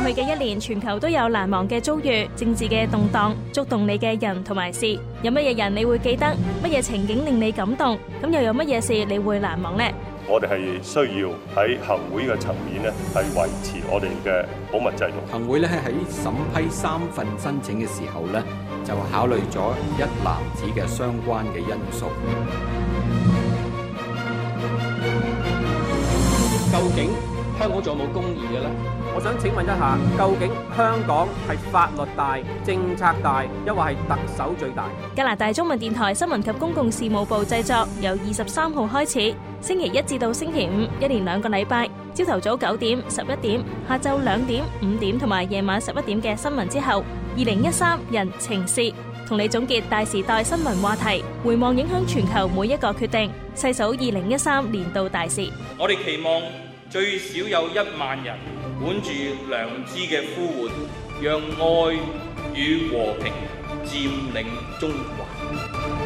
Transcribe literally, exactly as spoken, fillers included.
去嘅一年，全球都有難忘嘅遭遇，政治嘅動盪，觸動你嘅人同埋事。有乜嘢人你會記得？乜嘢情景令你感動？咁又有乜嘢事你會難忘呢？ 我哋係需要喺行會嘅層面咧，係維持我哋嘅保密制度。 行會咧喺審批三份申請嘅時候咧，就考慮咗一籃子嘅相關嘅因素。 究竟香港仲有冇公義嘅咧？我想請問一下，究竟香港係法律大、政策大，抑或係特首最大？ 加拿大中文電台新聞及公共事務部製作，由二十三號開始，星期一至到星期五，一連兩個禮拜，朝頭早九點、十一點，下晝兩點、五點同埋夜晚十一點嘅新聞之後，二零一三人情事，同你總結大時代新聞話題，回望影響全球每一個決定，細數二零一三年度大事。 我哋期望最少有一萬人本住良知嘅呼喚，讓愛與和平佔領中環。